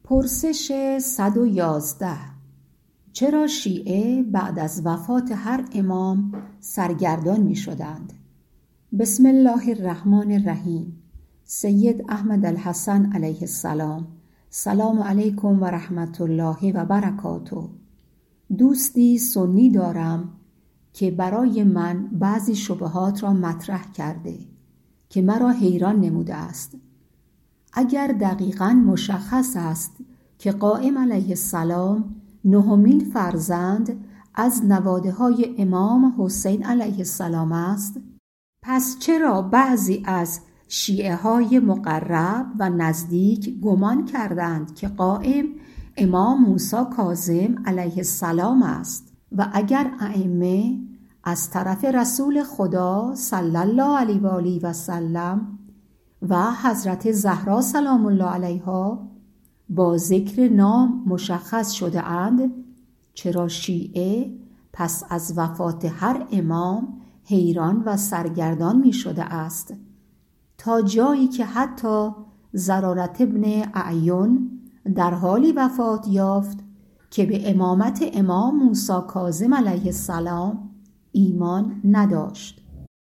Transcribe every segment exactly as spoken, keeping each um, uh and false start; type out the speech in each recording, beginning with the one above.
پرسش صد و یازده. چرا شیعه بعد از وفات هر امام سرگردان می شدند؟ بسم الله الرحمن الرحیم. سید احمد الحسن علیه السلام. سلام علیکم و رحمت الله و برکاته. دوستی سنی دارم که برای من بعضی شبهات را مطرح کرده که مرا حیران نموده است. اگر دقیقاً مشخص است که قائم علیه السلام نهمین فرزند از نواده های امام حسین علیه السلام است، پس چرا بعضی از شیعه های مقرب و نزدیک گمان کردند که قائم امام موسی کاظم علیه السلام است و اگر ائمه از طرف رسول خدا صلی الله علیه و آله و سلم و حضرت زهرا سلام الله علیها با ذکر نام مشخص شده اند، چرا شیعه پس از وفات هر امام حیران و سرگردان می شده است، تا جایی که حتی زرارت ابن اعین در حالی وفات یافت که به امامت امام موسی کاظم علیه السلام ایمان نداشت.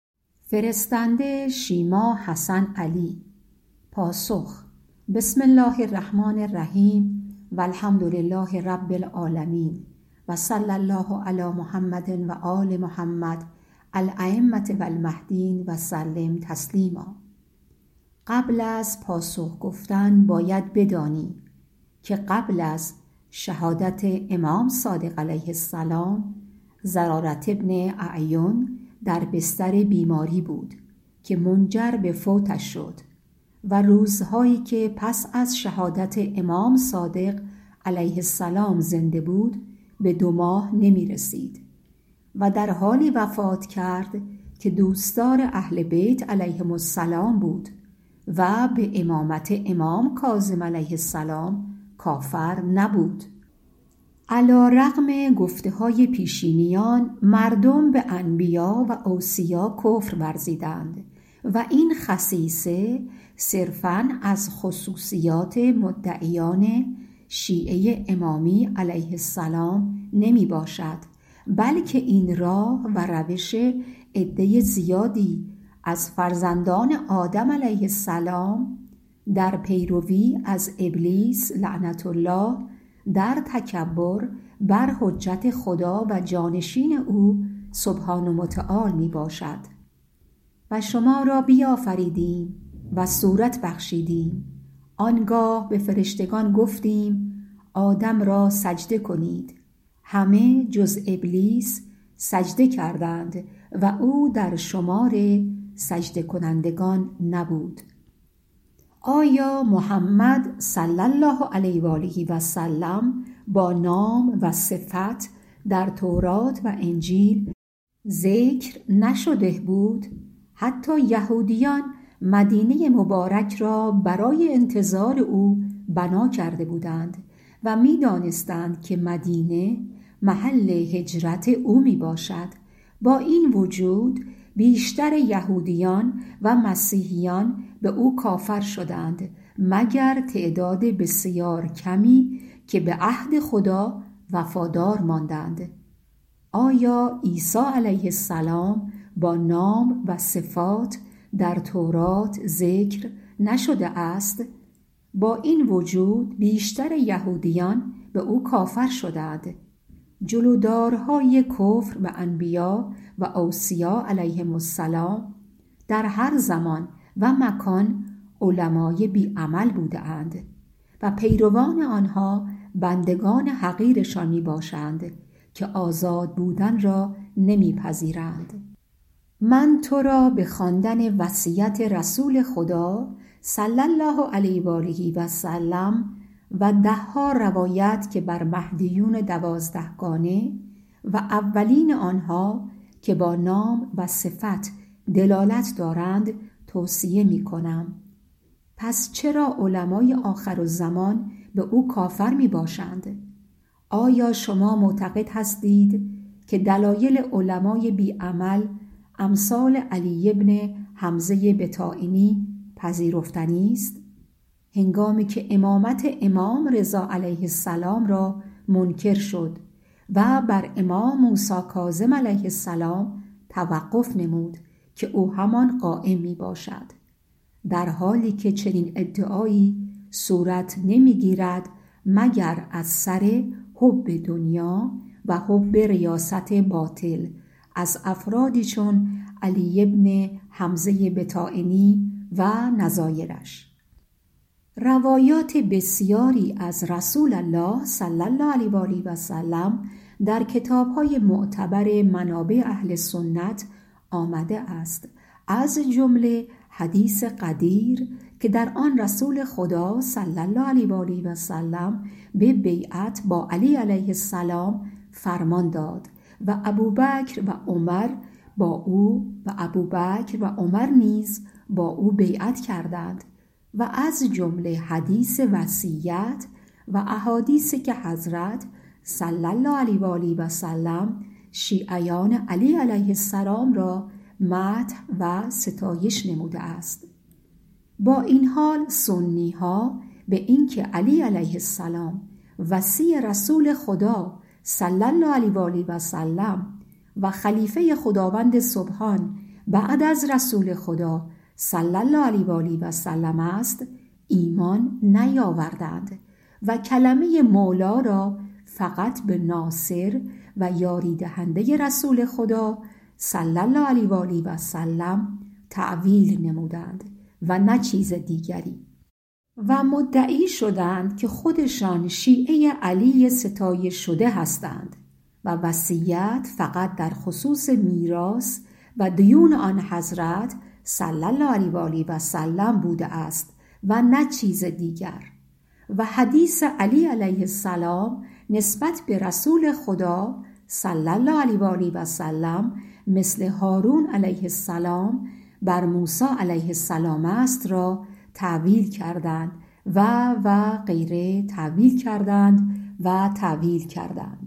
فرستنده شیما حسن علی. پاسخ: بسم الله الرحمن الرحیم و الحمد لله رب العالمین و صلی الله علی محمد و آل محمد الائمة و المهدین و سلم تسلیما. قبل از پاسخ گفتن باید بدانی که قبل از شهادت امام صادق علیه السلام زرارت ابن اعین در بستر بیماری بود که منجر به فوتش شد و روزهایی که پس از شهادت امام صادق علیه السلام زنده بود به دو ماه نمی رسید و در حالی وفات کرد که دوستدار اهل بیت علیهم السلام بود و به امامت امام کاظم علیه السلام کافر نبود. علی رغم گفته های پیشینیان مردم به انبیا و اوصیا کفر ورزیدند و این خصیصه صرفاً از خصوصیات مدعیان شیعه امامی علیه السلام نمی باشد، بلکه این راه و روش عده زیادی از فرزندان آدم علیه السلام در پیروی از ابلیس لعنت الله در تکبر بر حجت خدا و جانشین او سبحانه متعال می باشد. و شما را بیافریدیم و صورت بخشیدیم، آنگاه به فرشتگان گفتیم آدم را سجده کنید، همه جز ابلیس سجده کردند و او در شمار سجده کنندگان نبود. آیا محمد صلی الله علیه و آله و سلم با نام و صفت در تورات و انجیل ذکر نشده بود؟ حتی یهودیان مدینه مبارک را برای انتظار او بنا کرده بودند و می دانستند که مدینه محل هجرت او می باشد. با این وجود بیشتر یهودیان و مسیحیان به او کافر شدند مگر تعداد بسیار کمی که به عهد خدا وفادار ماندند. آیا عیسی علیه السلام با نام و صفات در تورات ذکر نشده است؟ با این وجود بیشتر یهودیان به او کافر شدند. جلودارهای کفر به انبیا و اوصیا علیهم السلام در هر زمان و مکان علمای بی عمل بوده اند و پیروان آنها بندگان حقیرشان می باشند که آزاد بودن را نمی پذیرند. من تو را به خواندن وصیت رسول خدا صلی الله علیه و آله و سلم و ده ها روایت که بر مهدیون دوازدهگانه و اولین آنها که با نام و صفت دلالت دارند توصیه می کنم. پس چرا علمای آخرالزمان به او کافر می باشند؟ آیا شما معتقد هستید که دلایل علمای بیعمل امثال علی ابن حمزه بطائنی پذیرفتنی است؟ هنگامی که امامت امام رضا علیه السلام را منکر شد و بر امام موسی کاظم علیه السلام توقف نمود که او همان قائم می باشد، در حالی که چنین ادعایی صورت نمی گیرد مگر از سر حب دنیا و حب ریاست باطل از افرادی چون علی ابن حمزه بطائنی و نظایرش. روایات بسیاری از رسول الله صلی الله علیه و آله و سلم در کتاب‌های معتبر منابع اهل سنت آمده است، از جمله حدیث قدیر که در آن رسول خدا صلی الله علیه و آله و سلم به بیعت با علی علیه السلام فرمان داد و ابوبکر و عمر با او و ابوبکر و عمر نیز با او بیعت کردند و از جمله حدیث وصیت و احادیثی که حضرت صلی الله علیه و آله و سلم شیعیان علی علیه السلام را مدح و ستایش نموده است. با این حال سنی ها به اینکه علی علیه السلام وصی رسول خدا صلی الله علیه و آله و سلم و خلیفه خداوند سبحان بعد از رسول خدا صلی الله علیه و آله و سلم است ایمان نیاوردند و کلمه مولا را فقط به ناصر و یاری دهنده رسول خدا صلی الله علیه و آله و سلم تعویل نمودند و نه چیز دیگری، و مدعی شدند که خودشان شیعه علی ستایش شده هستند و وصیت فقط در خصوص میراث و دیون آن حضرت صلی الله علیه و آله و سلم بوده است و نه چیز دیگر. و حدیث علی علیه السلام نسبت به رسول خدا صلی الله علیه و آله و سلم مثل هارون علیه السلام بر موسی علیه السلام است را تعویل کردند و و غیره تعویل کردند و تعویل کردند.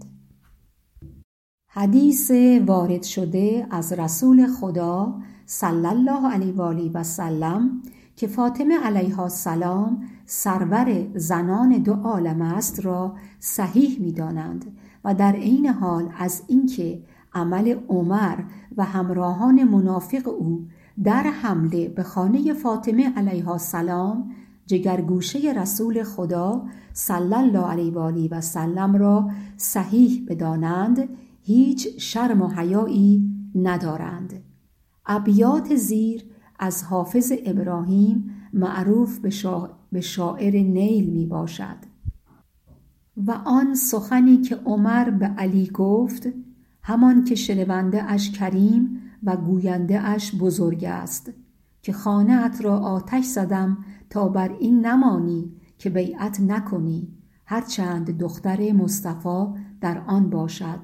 حدیث وارد شده از رسول خدا صلی الله علیه و آله و سلم که فاطمه علیها السلام سرور زنان دو عالم است را صحیح می دانند و در عین حال از اینکه عمل عمر و همراهان منافق او در حمله به خانه فاطمه علیها السلام جگرگوشه رسول خدا صلی الله علیه و آله و سلم را صحیح بدانند هیچ شرم و حیایی ندارند. ابیات زیر از حافظ ابراهیم معروف به, شا... به شاعر نیل می باشد: و آن سخنی که عمر به علی گفت همان که شنونده اش کریم و گوینده اش بزرگ است، که خانه ات را آتش زدم تا بر این نمانی که بیعت نکنی هرچند دختر مصطفی در آن باشد.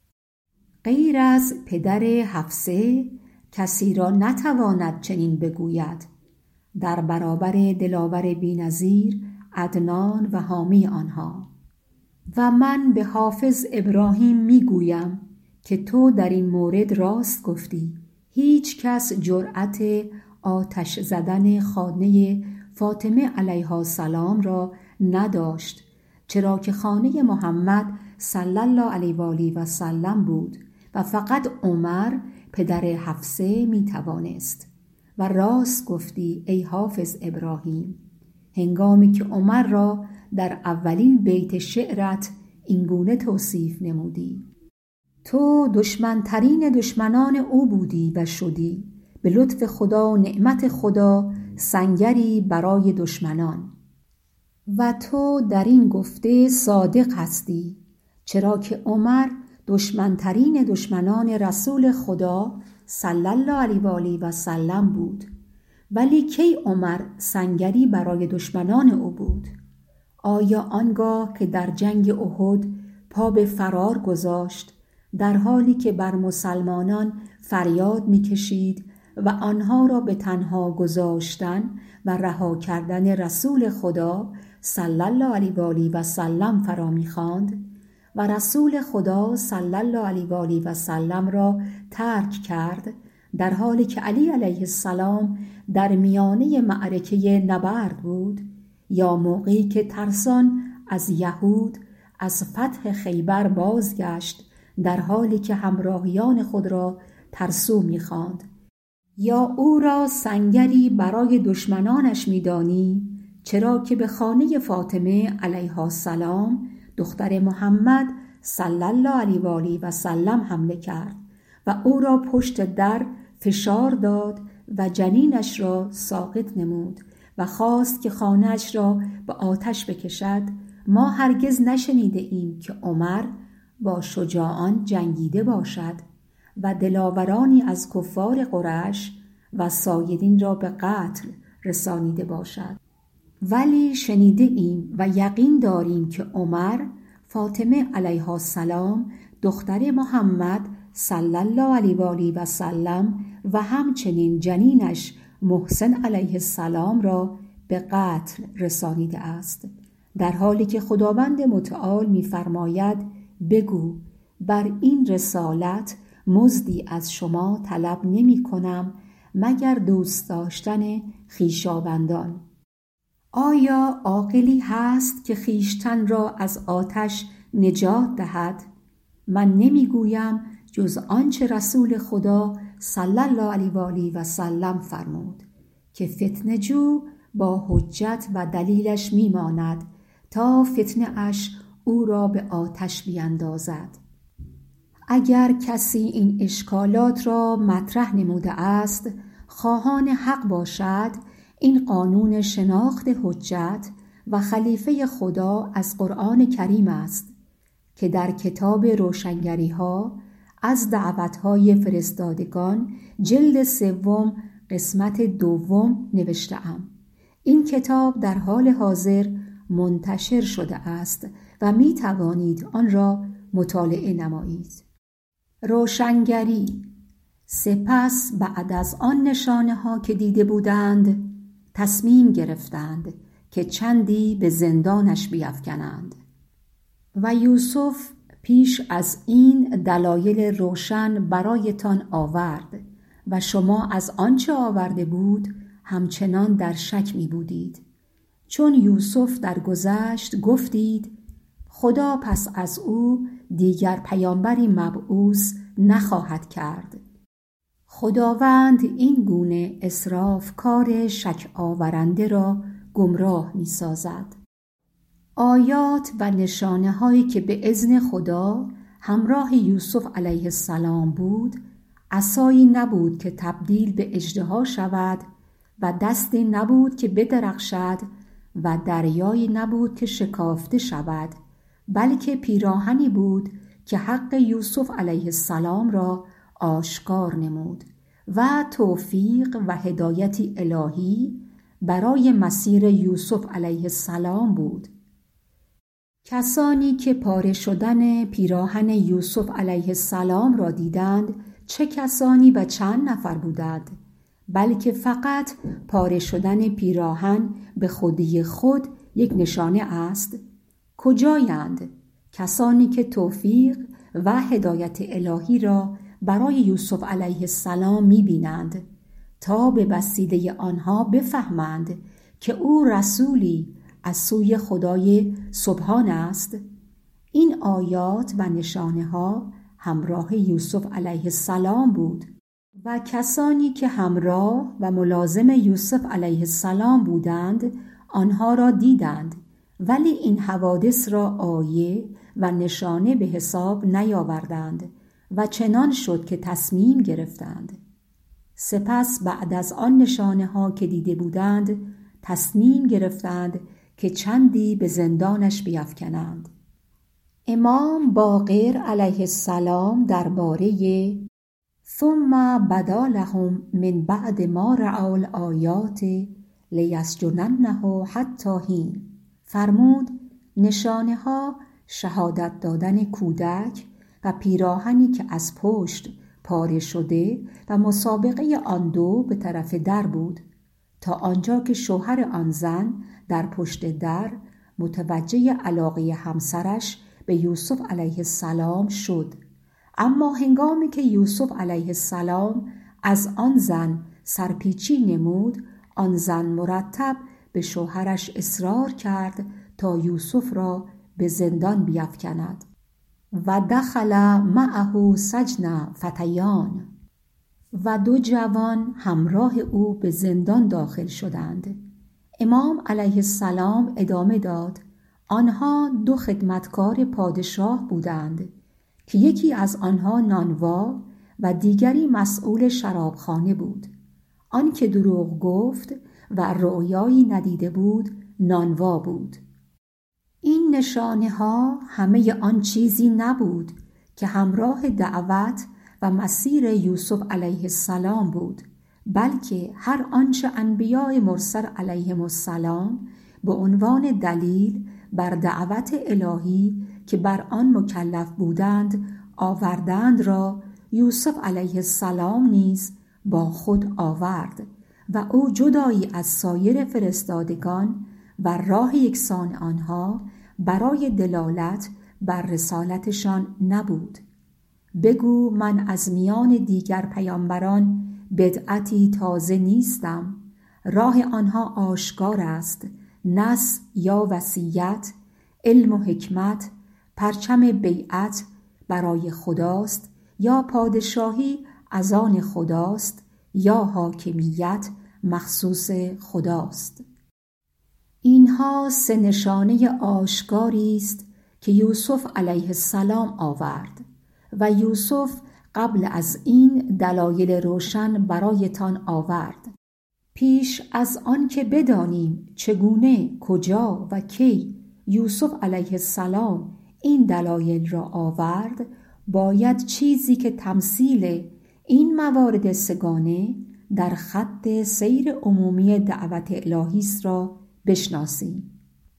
غیر از پدر حفصه کسی را نتواند چنین بگوید، در برابر دلاور بی‌نظیر عدنان و حامی آنها. و من به حافظ ابراهیم میگویم که تو در این مورد راست گفتی، هیچ کس جرأت آتش زدن خانه فاطمه علیها السلام را نداشت، چرا که خانه محمد صلی الله علیه و آله و سلم بود و فقط عمر پدر حفصه می توانست. و راست گفتی ای حافظ ابراهیم، هنگامی که عمر را در اولین بیت شعرت اینگونه توصیف نمودی: تو دشمنترین دشمنان او بودی و شدی، به لطف خدا و نعمت خدا سنگری برای دشمنان. و تو در این گفته صادق هستی، چرا که عمر دشمنترین دشمنان رسول خدا صلی الله علیه و آله و سلم بود. ولی کی عمر سنگری برای دشمنان او بود؟ آیا آنگاه که در جنگ احد پا به فرار گذاشت، در حالی که بر مسلمانان فریاد می‌کشید و آنها را به تنها گذاشتن و رها کردن رسول خدا صلی الله علیه و آله و سلم فرا می‌خواند و رسول خدا صلی الله علیه و آله و سلم را ترک کرد، در حالی که علی علیه السلام در میانه معرکه نبرد بود؟ یا موقعی که ترسان از یهود از فتح خیبر بازگشت در حالی که همراهیان خود را ترسو می‌خواند، یا او را سنگری برای دشمنانش می‌دانی، چرا که به خانه فاطمه علیها السلام دختر محمد صلی الله علیه و آله و سلم حمله کرد و او را پشت در فشار داد و جنینش را ساقط نمود و خواست که خانه‌اش را به آتش بکشد. ما هرگز نشنیده ایم که عمر با شجاعان جنگیده باشد و دلاورانی از کفار قریش و سایرین را به قتل رسانیده باشد، ولی شنیده ایم و یقین داریم که عمر فاطمه علیها السلام دختر محمد صلی الله علیه و آله و سلم و همچنین جنینش محسن علیه السلام را به قتل رسانیده است، در حالی که خداوند متعال می‌فرماید بگو بر این رسالت مزدی از شما طلب نمی کنم مگر دوست داشتن خویشاوندان. آیا عاقلی هست که خویشتن را از آتش نجات دهد؟ من نمیگویم جز آنچه رسول خدا صلی الله علیه و آله و سلم فرمود که فتنه جو با حجت و دلیلش میماند تا فتنه اش او را به آتش بیندازد. اگر کسی این اشکالات را مطرح نموده است، خواهان حق باشد، این قانون شناخت حجت و خلیفه خدا از قرآن کریم است که در کتاب روشنگری ها از دعوتهای فرستادگان جلد سوم قسمت دوم نوشته‌ام. این کتاب در حال حاضر منتشر شده است و می توانید آن را مطالعه نمایید. روشنگری. سپس بعد از آن نشانه ها که دیده بودند تصمیم گرفتند که چندی به زندانش بیفکنند و یوسف پیش از این دلایل روشن برایتان آورد و شما از آنچه آورده بود همچنان در شک می بودید. چون یوسف درگذشت گفتید خدا پس از او دیگر پیامبری مبعوث نخواهد کرد. خداوند این گونه اسراف کار شک آورنده را گمراه می سازد. آیات و نشانه هایی که به اذن خدا همراه یوسف علیه السلام بود، عصایی نبود که تبدیل به اژدها شود و دستی نبود که بدرخشد و دریایی نبود که شکافته شود، بلکه پیراهنی بود که حق یوسف علیه السلام را آشکار نمود و توفیق و هدایتی الهی برای مسیر یوسف علیه السلام بود. کسانی که پاره شدن پیراهن یوسف علیه السلام را دیدند چه کسانی و چند نفر بودند؟ بلکه فقط پاره شدن پیراهن به خودی خود یک نشانه است. کجایند؟ کسانی که توفیق و هدایت الهی را برای یوسف علیه السلام می‌بینند تا به وسیله آنها بفهمند که او رسولی از سوی خدای سبحان است. این آیات و نشانه ها همراه یوسف علیه السلام بود و کسانی که همراه و ملازم یوسف علیه السلام بودند آنها را دیدند، ولی این حوادث را آیه و نشانه به حساب نیاوردند و چنان شد که تصمیم گرفتند. سپس بعد از آن نشانه ها که دیده بودند تصمیم گرفتند که چندی به زندانش بیفکنند. امام باقر علیه السلام درباره ثم بدا لهم من بعد ما رأوا الآیات لیسجننه حتی حین فرمود نشانه ها شهادت دادن کودک و پیراهنی که از پشت پاره شده و مسابقه آن دو به طرف در بود تا آنجا که شوهر آن زن در پشت در متوجه علاقه همسرش به یوسف علیه السلام شد. اما هنگامی که یوسف علیه السلام از آن زن سرپیچی نمود، آن زن مرتب به شوهرش اصرار کرد تا یوسف را به زندان بیفکند. و دخل معه سجن فتیان، و دو جوان همراه او به زندان داخل شدند. امام علیه السلام ادامه داد: آنها دو خدمتکار پادشاه بودند که یکی از آنها نانوا و دیگری مسئول شرابخانه بود. آن که دروغ گفت و رؤیایی ندیده بود نانوا بود. این نشانه ها همه آن چیزی نبود که همراه دعوت و مسیر یوسف علیه السلام بود، بلکه هر آنچه انبیاء مرسل علیهم السلام به عنوان دلیل بر دعوت الهی که بر آن مکلف بودند آوردند را یوسف علیه السلام نیز با خود آورد و او جدایی از سایر فرستادگان و راه یکسان آنها برای دلالت بر رسالتشان نبود. بگو من از میان دیگر پیامبران بدعتی تازه نیستم. راه آنها آشکار است، نص یا وصیت، علم و حکمت، پرچم بیعت برای خداست یا پادشاهی از آن خداست یا حاکمیت مخصوص خداست. اینها سه نشانه آشکاری است که یوسف علیه السلام آورد و یوسف قبل از این دلایل روشن برایتان آورد. پیش از آن که بدانیم چگونه، کجا و کی یوسف علیه السلام این دلایل را آورد، باید چیزی که تمثیل این موارد سگانه در خط سیر عمومی دعوت الهی است را بشناسیم.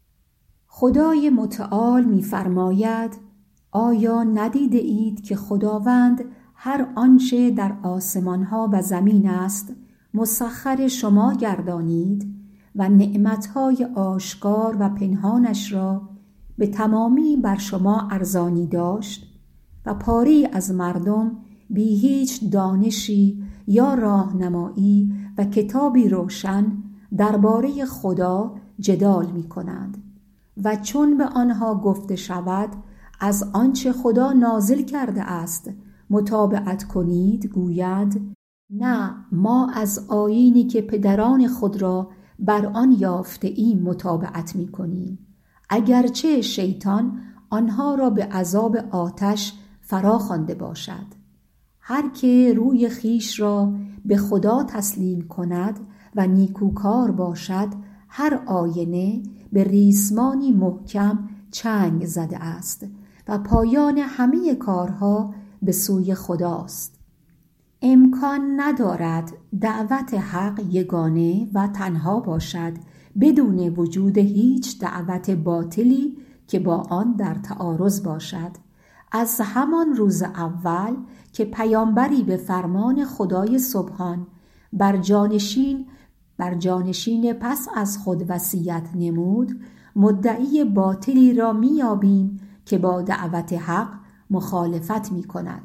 خدای متعال می‌فرماید: آیا ندیده اید که خداوند هر آنچه در آسمان‌ها و زمین است مسخر شما گردانید و نعمت‌های آشکار و پنهانش را به تمامی بر شما ارزانی داشت و پاری از مردم بی هیچ دانشی یا راهنمایی و کتابی روشن درباره خدا جدال می کنند و چون به آنها گفته شود از آنچه خدا نازل کرده است متابعت کنید، گویند نه، ما از آیینی که پدران خود را بر آن یافته ایم متابعت می کنیم، اگرچه شیطان آنها را به عذاب آتش فرا خوانده باشد. هر که روی خیش را به خدا تسلیم کند و نیکوکار باشد، هر آینه به ریسمانی محکم چنگ زده است و پایان همه کارها به سوی خداست. امکان ندارد دعوت حق یگانه و تنها باشد بدون وجود هیچ دعوت باطلی که با آن در تعارض باشد. از همان روز اول که پیامبری به فرمان خدای سبحان بر جانشین بر جانشین پس از خود وصیت نمود، مدعی باطلی را می‌یابیم که با دعوت حق مخالفت می‌کند.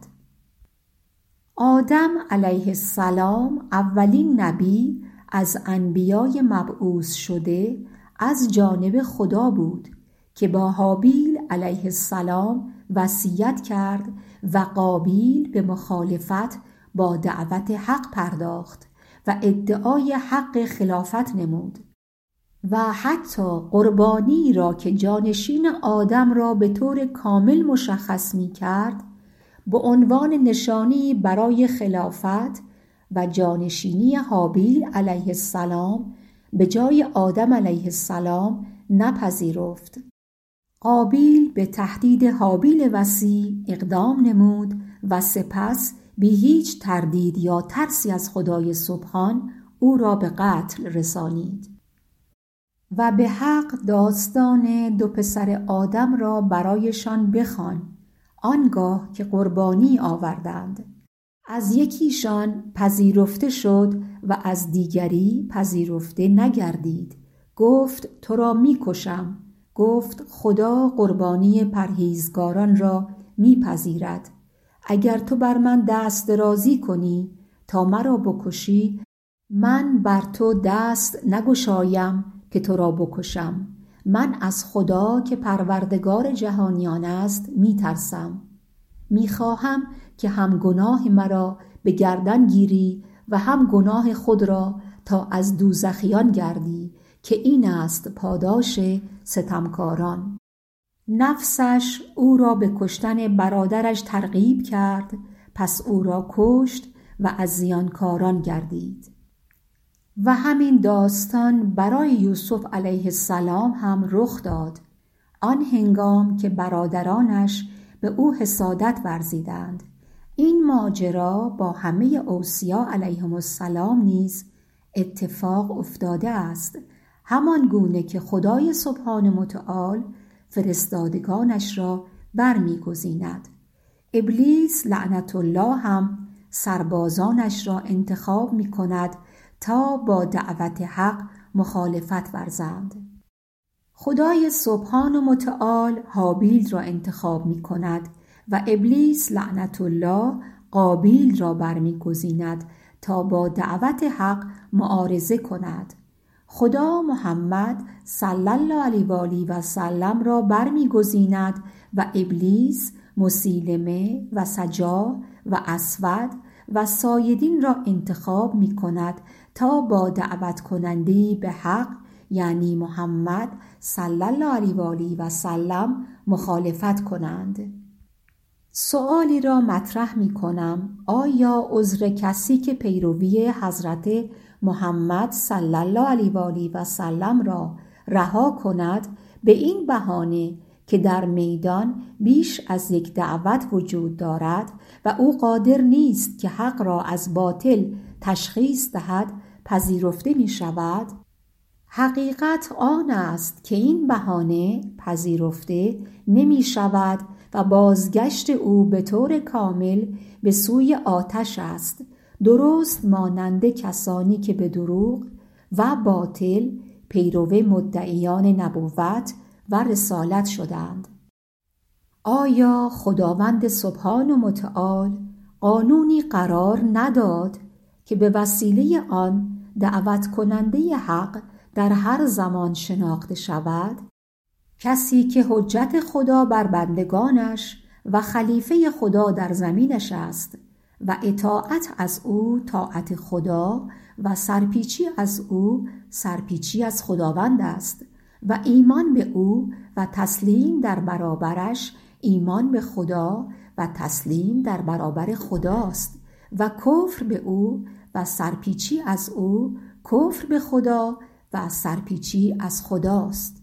آدم علیه السلام اولین نبی از انبیای مبعوث شده از جانب خدا بود که با هابیل علیه السلام وصیت کرد و قابیل به مخالفت با دعوت حق پرداخت و ادعای حق خلافت نمود و حتی قربانی را که جانشین آدم را به طور کامل مشخص می کرد به عنوان نشانی برای خلافت و جانشینی هابیل علیه السلام به جای آدم علیه السلام نپذیرفت. قابیل به تهدید هابیل وصی اقدام نمود و سپس بی هیچ تردید یا ترسی از خدای سبحان او را به قتل رسانید. و به حق داستان دو پسر آدم را برایشان بخوان، آنگاه که قربانی آوردند. از یکیشان پذیرفته شد و از دیگری پذیرفته نگردید. گفت تو را می کشم. گفت خدا قربانی پرهیزگاران را می پذیرد. اگر تو بر من دست درازی کنی تا مرا بکشی، من بر تو دست نگشایم که تو را بکشم. من از خدا که پروردگار جهانیان است می ترسم. می خواهم که هم گناه مرا به گردن گیری و هم گناه خود را تا از دوزخیان گردی که این است پاداش ستمکاران. نفسش او را به کشتن برادرش ترغیب کرد، پس او را کشت و از زیانکاران گردید. و همین داستان برای یوسف علیه السلام هم رخ داد. آن هنگام که برادرانش به او حسادت ورزیدند. این ماجرا با همه اوصیا علیهم السلام نیز اتفاق افتاده است، همان گونه که خدای سبحان متعال فرستادگانش را برمی‌گزیند. ابلیس لعنت الله هم سربازانش را انتخاب می کند تا با دعوت حق مخالفت ورزند. خدای سبحان و متعال هابیل را انتخاب می کند و ابلیس لعنت الله قابیل را برمی‌گزیند تا با دعوت حق معارضه کند. خدا محمد صلی الله علیه و آله و سلم را برمی‌گزیند و ابلیس مسیلمه و سجاع و اسود و سایدین را انتخاب می کند تا با دعوت کننده‌ای به حق یعنی محمد صلی الله علیه و آله و سلم مخالفت کنند. سؤالی را مطرح می کنم: آیا عذر کسی که پیروی حضرت محمد صلی الله علیه و آله و سلم را رها کند به این بهانه که در میدان بیش از یک دعوت وجود دارد و او قادر نیست که حق را از باطل تشخیص دهد پذیرفته می شود؟ حقیقت آن است که این بهانه پذیرفته نمی شود و بازگشت او به طور کامل به سوی آتش است، درست مانند کسانی که به دروغ و باطل پیرو مدعیان نبوت و رسالت شدند. آیا خداوند سبحان و متعال قانونی قرار نداد که به وسیله آن دعوت کننده حق در هر زمان شناخته شود؟ کسی که حجت خدا بر بندگانش و خلیفه خدا در زمینش است و اطاعت از او طاعت خدا و سرپیچی از او سرپیچی از خداوند است و ایمان به او و تسلیم در برابرش ایمان به خدا و تسلیم در برابر خداست و کفر به او و سرپیچی از او کفر به خدا و سرپیچی از خداست.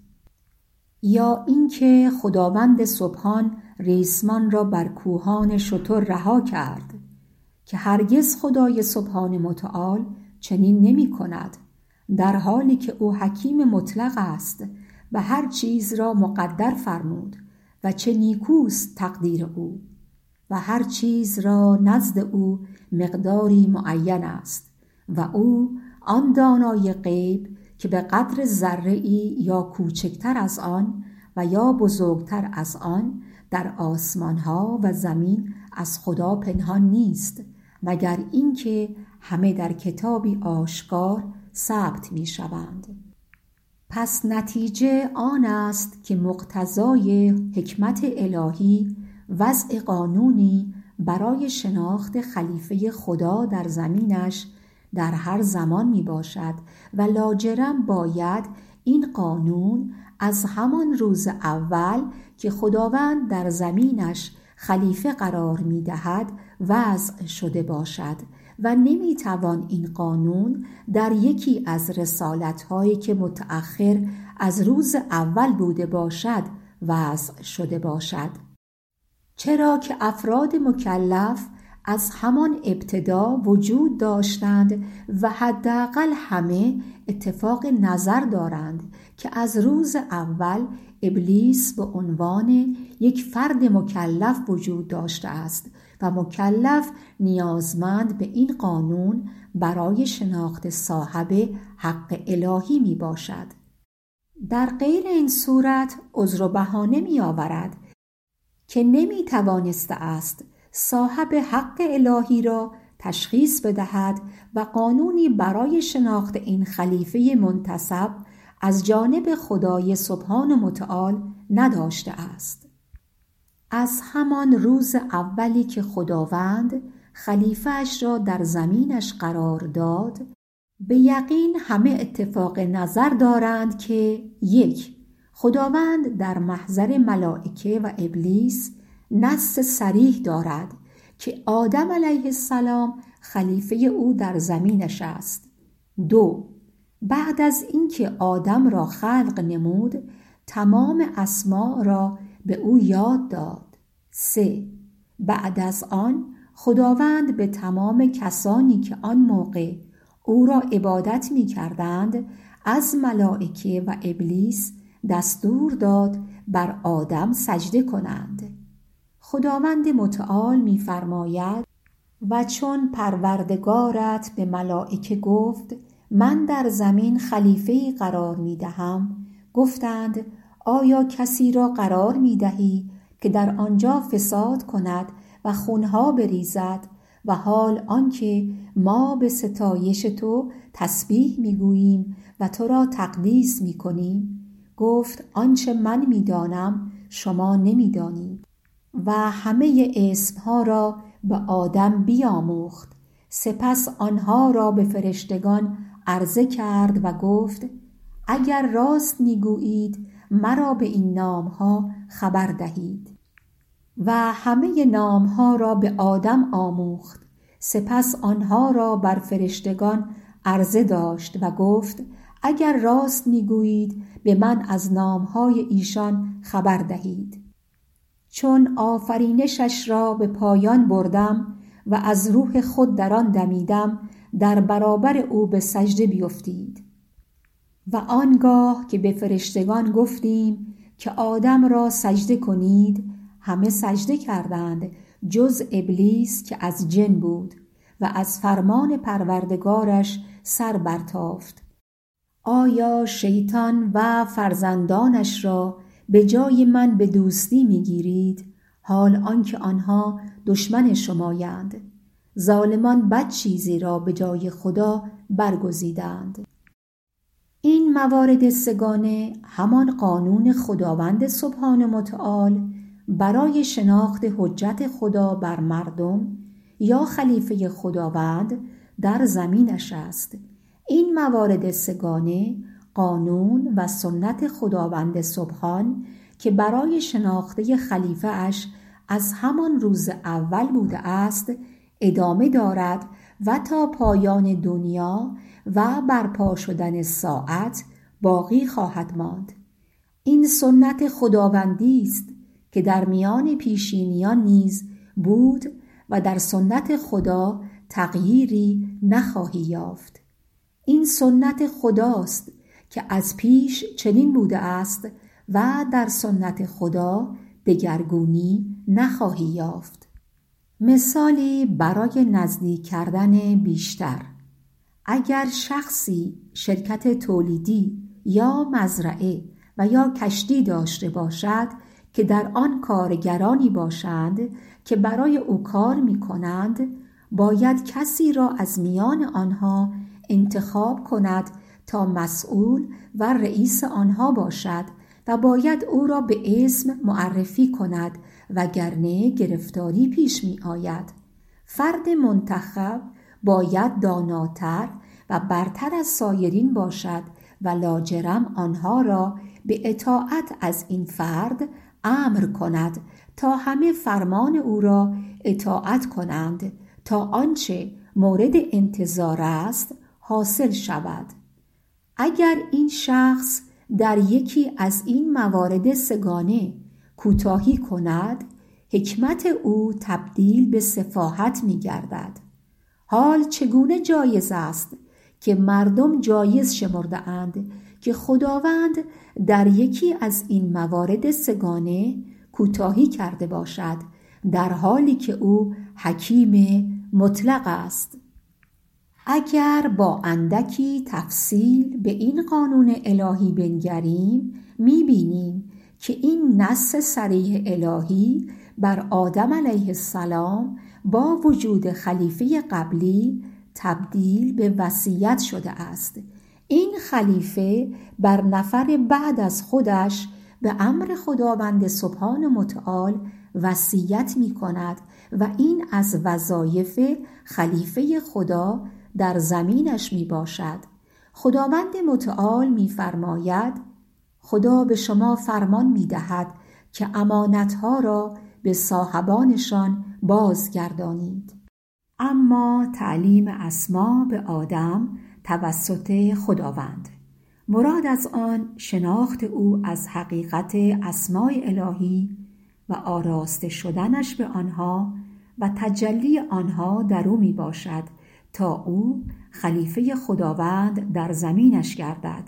یا اینکه خداوند سبحان ریسمان را بر کوهان شتر رها کرد که هرگز خدای سبحان متعال چنین نمی کند، در حالی که او حکیم مطلق است و هر چیز را مقدر فرمود و چه نیکوست تقدیر او و هر چیز را نزد او مقداری معین است و او آن دانای غیب که به قدر ذره‌ای یا کوچکتر از آن و یا بزرگتر از آن در آسمانها و زمین از خدا پنهان نیست مگر اینکه همه در کتابی آشکار ثبت می شوند. پس نتیجه آن است که مقتضای حکمت الهی وضع قانونی برای شناخت خلیفه خدا در زمینش در هر زمان می باشد و لاجرم باید این قانون از همان روز اول که خداوند در زمینش خلیفه قرار می دهد وضع شده باشد و نمی توان این قانون در یکی از رسالت‌هایی که متأخر از روز اول بوده باشد وضع شده باشد، چرا که افراد مکلف از همان ابتدا وجود داشتند و حداقل همه اتفاق نظر دارند که از روز اول ابلیس به عنوان یک فرد مکلف وجود داشته است و مکلف نیازمند به این قانون برای شناخت صاحب حق الهی می باشد. در غیر این صورت عذر و بهانه می آورد که نمی توانسته است صاحب حق الهی را تشخیص بدهد و قانونی برای شناخت این خلیفه منتصب از جانب خدای سبحان و متعال نداشته است. از همان روز اولی که خداوند خلیفه اش را در زمینش قرار داد، به یقین همه اتفاق نظر دارند که یک، خداوند در محضر ملائکه و ابلیس نص صریح دارد که آدم علیه السلام خلیفه او در زمینش است. دو، بعد از اینکه آدم را خلق نمود تمام اسماء را به او یاد داد. سه، بعد از آن خداوند به تمام کسانی که آن موقع او را عبادت می کردند از ملائکه و ابلیس دستور داد بر آدم سجده کنند. خداوند متعال می فرماید: و چون پروردگارت به ملائکه گفت من در زمین خلیفه‌ای قرار می دهم، گفتند آیا کسی را قرار می دهی که در آنجا فساد کند و خونها بریزد و حال آنکه ما به ستایش تو تسبیح می گوییم و تو را تقدیس می کنیم؟ گفت آنچه من می دانم شما نمی دانید. و همه اسمها را به آدم بیاموخت. سپس آنها را به فرشتگان عرضه کرد و گفت اگر راست می گویید مرا به این نامها خبر دهید. و همه نامها را به آدم آموخت. سپس آنها را بر فرشتگان عرضه داشت و گفت اگر راست می گویید به من از نامهای ایشان خبر دهید. چون آفرینشش را به پایان بردم و از روح خود در آن دمیدم، در برابر او به سجده بیفتید. و آنگاه که به فرشتگان گفتیم که آدم را سجده کنید، همه سجده کردند جز ابلیس که از جن بود و از فرمان پروردگارش سر برتافت. آیا شیطان و فرزندانش را به جای من به دوستی میگیرید، حال آنکه آنها دشمن شمایند؟ ظالمان بد چیزی را به جای خدا برگزیدند. این موارد سگانه همان قانون خداوند سبحان متعال برای شناخت حجت خدا بر مردم یا خلیفه خداوند در زمینش است. این موارد سگانه قانون و سنت خداوند سبحان که برای شناخته خلیفه اش از همان روز اول بوده است ادامه دارد و تا پایان دنیا و برپا شدن ساعت باقی خواهد ماند. این سنت خداوندی است که در میان پیشینیان نیز بود و در سنت خدا تغییری نخواهی یافت. این سنت خداست که از پیش چنین بوده است و در سنت خدا دگرگونی نخواهی یافت. مثالی برای نزدیک کردن بیشتر: اگر شخصی شرکت تولیدی یا مزرعه و یا کشتی داشته باشد که در آن کارگرانی باشند که برای او کار می کنند، باید کسی را از میان آنها انتخاب کند تا مسئول و رئیس آنها باشد و باید او را به اسم معرفی کند وگرنه گرفتاری پیش می آید. فرد منتخب باید داناتر و برتر از سایرین باشد و لاجرم آنها را به اطاعت از این فرد امر کند تا همه فرمان او را اطاعت کنند تا آنچه مورد انتظار است حاصل شود. اگر این شخص در یکی از این موارد سگانه کوتاهی کند، حکمت او تبدیل به سفاهت می گردد. حال چگونه جایز است که مردم جایز شمرده اند که خداوند در یکی از این موارد سگانه کوتاهی کرده باشد، در حالی که او حکیم مطلق است. اگر با اندکی تفصیل به این قانون الهی بنگریم، می‌بینیم که این نص صریح الهی بر آدم علیه السلام با وجود خلیفه قبلی تبدیل به وصیت شده است. این خلیفه بر نفر بعد از خودش به امر خداوند سبحان متعال وصیت می کند و این از وظایف خلیفه خدا در زمینش می باشد. خداوند متعال می فرماید: خدا به شما فرمان می دهد که امانتها را به صاحبانشان بازگردانید. اما تعلیم اسما به آدم توسط خداوند، مراد از آن شناخت او از حقیقت اسمای الهی و آراسته شدنش به آنها و تجلی آنها در او می باشد تا او خلیفه خداوند در زمینش گردد.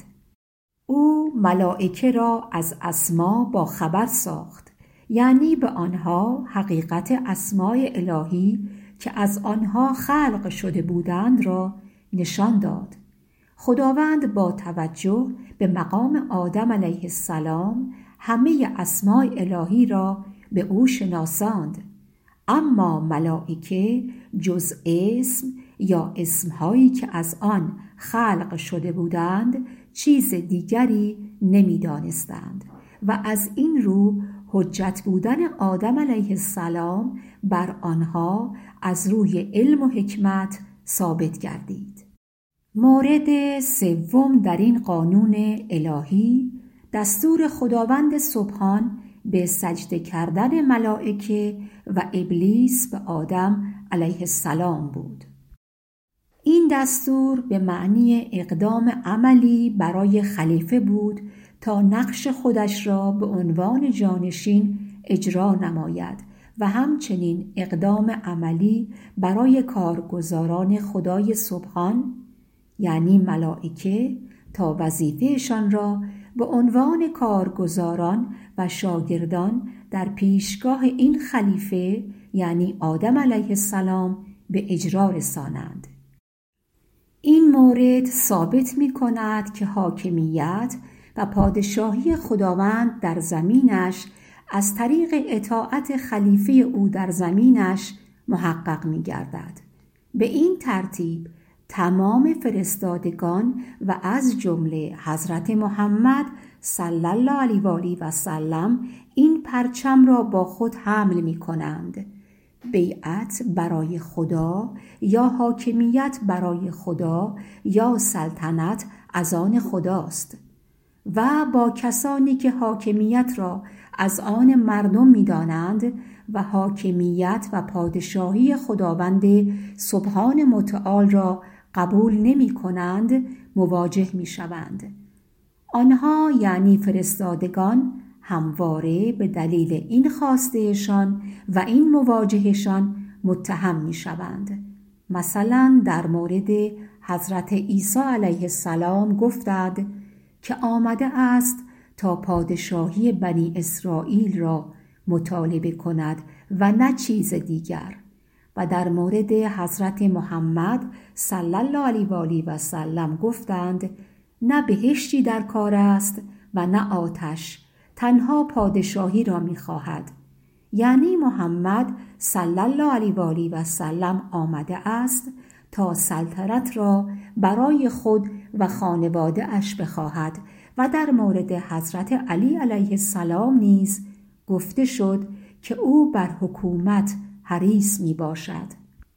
او ملائکه را از اسما با خبر ساخت، یعنی به آنها حقیقت اسمای الهی که از آنها خلق شده بودند را نشان داد. خداوند با توجه به مقام آدم علیه السلام همه اسمای الهی را به او شناساند، اما ملائکه جز اسم یا اسمهایی که از آن خلق شده بودند چیز دیگری نمی دانستند و از این رو حجت بودن آدم علیه السلام بر آنها از روی علم و حکمت ثابت گردید. مورد سوم در این قانون الهی دستور خداوند سبحان به سجده کردن ملائکه و ابلیس به آدم علیه السلام بود. این دستور به معنی اقدام عملی برای خلیفه بود تا نقش خودش را به عنوان جانشین اجرا نماید و همچنین اقدام عملی برای کارگزاران خدای سبحان یعنی ملائکه تا وظیفهشان را به عنوان کارگزاران و شاگردان در پیشگاه این خلیفه یعنی آدم علیه السلام به اجرا رسانند. این مورد ثابت می کند که حاکمیت و پادشاهی خداوند در زمینش از طریق اطاعت خلیفه او در زمینش محقق می گردد. به این ترتیب تمام فرستادگان و از جمله حضرت محمد صلی الله علیه و آله و سلم این پرچم را با خود حمل می کنند. بیعت برای خدا یا حاکمیت برای خدا یا سلطنت از آن خداست و با کسانی که حاکمیت را از آن مردم می دانند و حاکمیت و پادشاهی خداوند سبحان متعال را قبول نمی کنند مواجه می شوند. آنها یعنی فرستادگان همواره به دلیل این خواستهشان و این مواجهشان متهم می شوند. مثلا در مورد حضرت عیسی علیه السلام گفتند که آمده است تا پادشاهی بنی اسرائیل را مطالبه کند و نه چیز دیگر، و در مورد حضرت محمد صلی الله علیه و آله و سلم گفتند نه بهشتی در کار است و نه آتش، تنها پادشاهی را می‌خواهد. یعنی محمد صلی الله علیه و آله و سلم آمده است تا سلطنت را برای خود و خانواده اش بخواهد و در مورد حضرت علی علیه السلام نیز گفته شد که او بر حکومت حریص می باشد.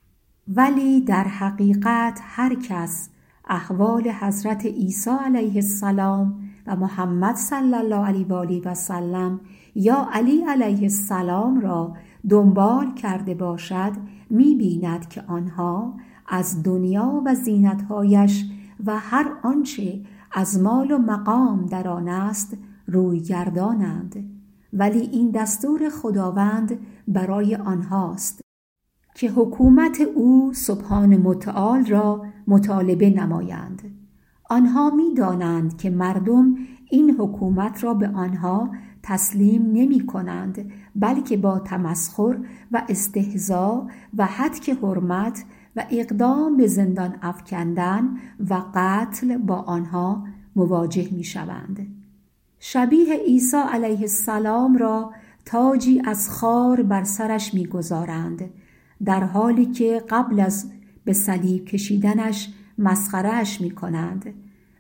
ولی در حقیقت هر کس احوال حضرت عیسی علیه السلام و محمد صلی الله علیه و آله و سلم یا علی علیه السلام را دنبال کرده باشد می بیند که آنها از دنیا و زینتهایش و هر آنچه از مال و مقام در آن است روی گردانند، ولی این دستور خداوند برای آنهاست که حکومت او سبحان متعال را مطالبه نمایند. آنها می دانند که مردم این حکومت را به آنها تسلیم نمی کنند، بلکه با تمسخر و استهزا و هتک حرمت و اقدام به زندان افکندن و قتل با آنها مواجه می شوند. شبیه عیسی علیه السلام را تاجی از خار بر سرش می گذارند، در حالی که قبل از به صلیب کشیدنش مسخره‌اش می کنند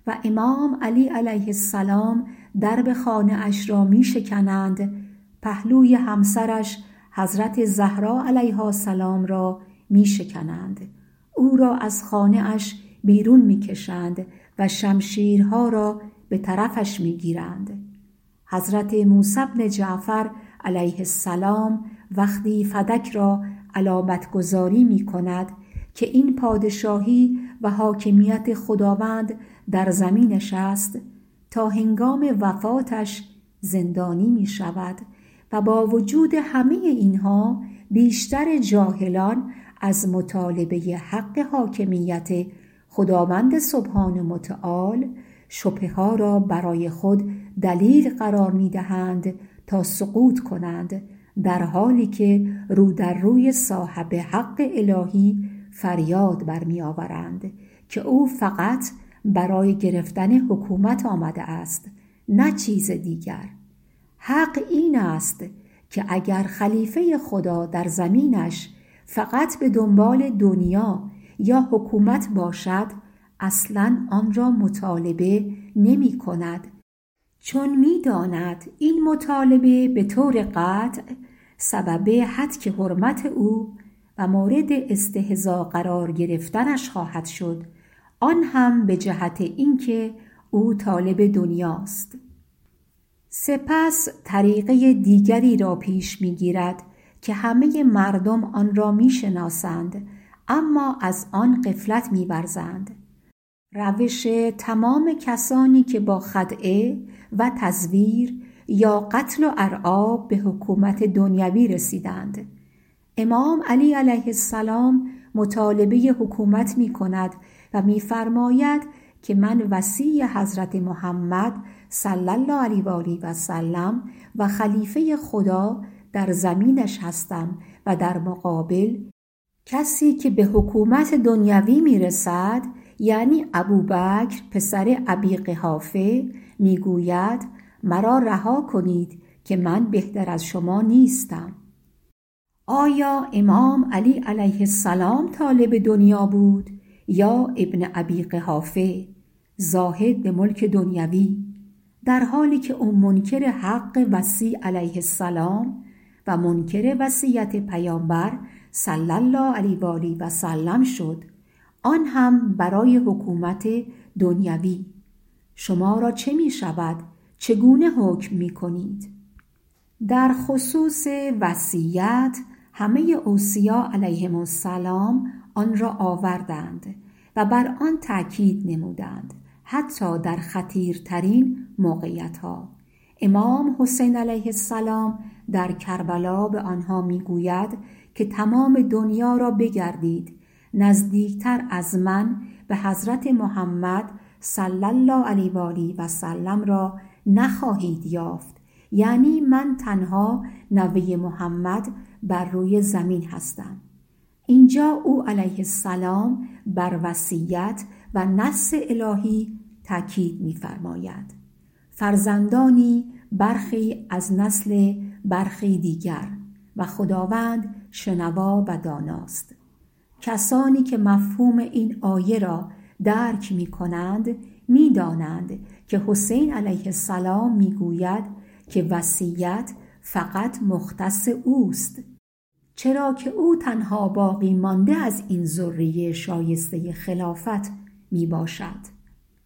و امام علی علیه السلام درب خانه اش را می شکنند، پهلوی همسرش حضرت زهرا علیها السلام را می شکنند، او را از خانه اش بیرون می کشند و شمشیرها را به طرفش می گیرند. حضرت موسی بن جعفر علیه السلام وقتی فدک را علامت گذاری می کند که این پادشاهی و حاکمیت خداوند در زمینش است، تا هنگام وفاتش زندانی می شود و با وجود همه اینها بیشتر جاهلان از مطالبه حق حاکمیت خداوند سبحانه متعال شبهه ها را برای خود دلیل قرار می دهند تا سقوط کنند، در حالی که رو در روی صاحب حق الهی فریاد برمی آورند که او فقط برای گرفتن حکومت آمده است، نه چیز دیگر. حق این است که اگر خلیفه خدا در زمینش فقط به دنبال دنیا یا حکومت باشد، اصلاً آن را مطالبه نمی کند، چون می داند این مطالبه به طور قطع سبب هتک حرمت او و مورد استهزا قرار گرفتنش خواهد شد، آن هم به جهت اینکه او طالب دنیاست. سپس طریقه دیگری را پیش می گیرد که همه مردم آن را می شناسند اما از آن غفلت می ورزند. روش تمام کسانی که با خدعه و تزویر یا قتل و ارعاب به حکومت دنیوی رسیدند. امام علی علیه السلام مطالبه حکومت می کند و می فرماید که من وصی حضرت محمد صلی الله علیه و آله و سلم و خلیفه خدا در زمینش هستم و در مقابل کسی که به حکومت دنیوی می رسد، یعنی ابوبکر پسر ابی قحافه، می گوید مرا رها کنید که من بهتر از شما نیستم. آیا امام علی علیه السلام طالب دنیا بود یا ابن ابی قحافه زاهد به ملک دنیوی، در حالی که او منکر حق وصی علیه السلام و منکر وصیت پیامبر صلی الله علیه و آله و سلم شد، آن هم برای حکومت دنیوی؟ شما را چه می شود؟ چگونه حکم می کنید؟ در خصوص وصیت همه اوصیا علیهم السلام آن را آوردند و بر آن تأکید نمودند، حتی در خطیرترین موقعیت‌ها. امام حسین علیه السلام در کربلا به آنها میگوید که تمام دنیا را بگردید، نزدیکتر از من به حضرت محمد صلی الله علیه و آله و سلم را نخواهید یافت، یعنی من تنها نوه محمد بر روی زمین هستم. اینجا او علیه السلام بر وصیت و نص الهی تأکید می‌فرماید. فرزندانی برخی از نسل برخی دیگر و خداوند شنوا و داناست. کسانی که مفهوم این آیه را درک می کنند می دانند که حسین علیه السلام می گوید که وصیت فقط مختص اوست، چرا که او تنها باقی مانده از این ذریه شایسته خلافت می باشد.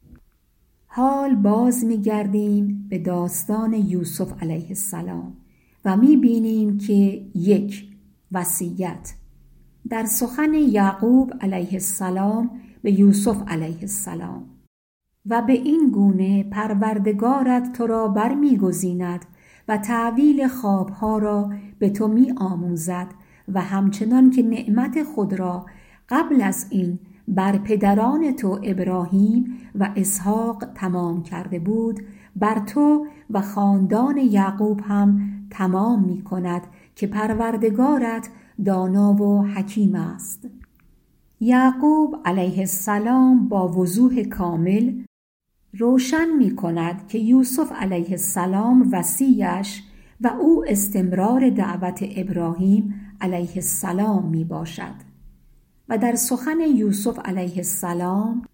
حال باز می گردیم به داستان یوسف علیه السلام و می بینیم که یک، وصیت در سخن یعقوب علیه السلام به یوسف علیه السلام: و به این گونه پروردگارت تو را بر می گزیند و تعویل خوابها را به تو می آموزد و همچنان که نعمت خود را قبل از این بر پدران تو ابراهیم و اسحاق تمام کرده بود، بر تو و خاندان یعقوب هم تمام می کند که پروردگارت دانا و حکیم است. یعقوب علیه السلام با وضوح کامل روشن می کند که یوسف علیه السلام وصیش و او استمرار دعوت ابراهیم علیه السلام می باشد. و در سخن یوسف علیه السلام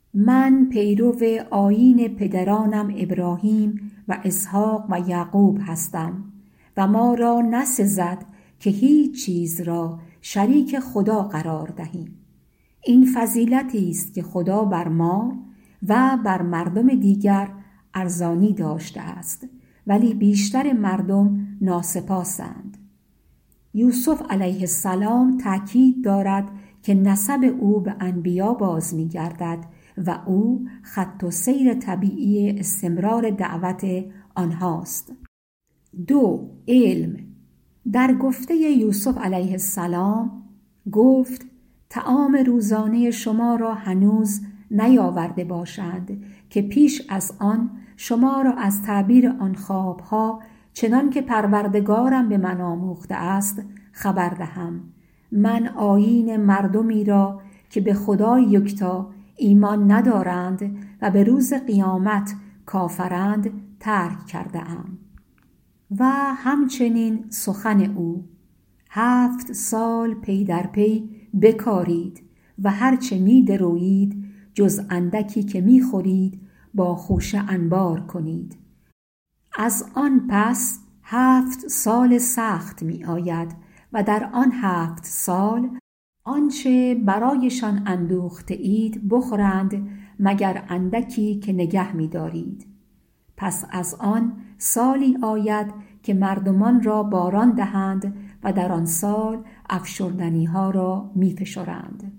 من پیرو آیین پدرانم ابراهیم و اسحاق و یعقوب هستم و ما را نسزد که هیچ چیز را شریک خدا قرار دهیم. این فضیلتی است که خدا بر ما و بر مردم دیگر ارزانی داشته است، ولی بیشتر مردم ناسپاسند. یوسف علیه السلام تأکید دارد که نسب او به انبیا باز می گردد و او خط و سیر طبیعی استمرار دعوت آنهاست. دو. علم. در گفته یوسف علیه السلام گفت طعام روزانه شما را هنوز نیاورده باشند که پیش از آن شما را از تعبیر آن خوابها چنان که پروردگارم به من آموخته است خبر دهم. من آیین مردمی را که به خدای یکتا ایمان ندارند و به روز قیامت کافرند ترک کرده ام. و همچنین سخن او: هفت سال پی در پی بکارید و هرچه می درویید جز اندکی که می خورید با خوشه انبار کنید. از آن پس هفت سال سخت می آید و در آن هفت سال آنچه برایشان اندوخته اید بخورند مگر اندکی که نگه می دارید. پس از آن سالی آید که مردمان را باران دهند و در آن سال افشردنی ها را می فشارند.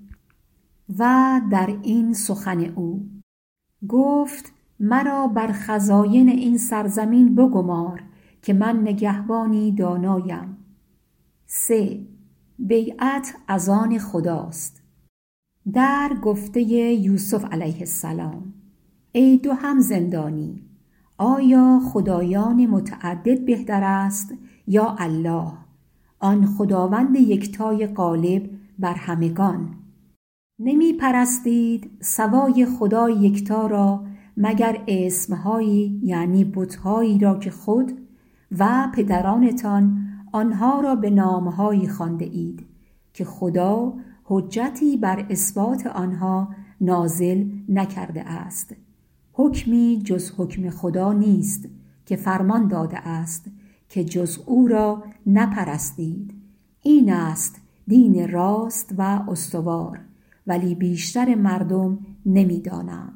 و در این سخن او گفت مرا بر خزاین این سرزمین بگمار که من نگهبانی دانایم. سه. بیعت از آن خداست. در گفته یوسف علیه السلام: ای دو هم زندانی، آیا خدایان متعدد بهتر است یا الله، آن خداوند یکتای غالب بر همگان؟ نمی پرستید سوای خدای یکتا را مگر اسمهایی یعنی بتهایی را که خود و پدرانتان آنها را به نامهایی خوانده اید که خدا حجتی بر اثبات آنها نازل نکرده است. حکمی جز حکم خدا نیست که فرمان داده است که جز او را نپرستید. این است دین راست و استوار، ولی بیشتر مردم نمی‌دانند.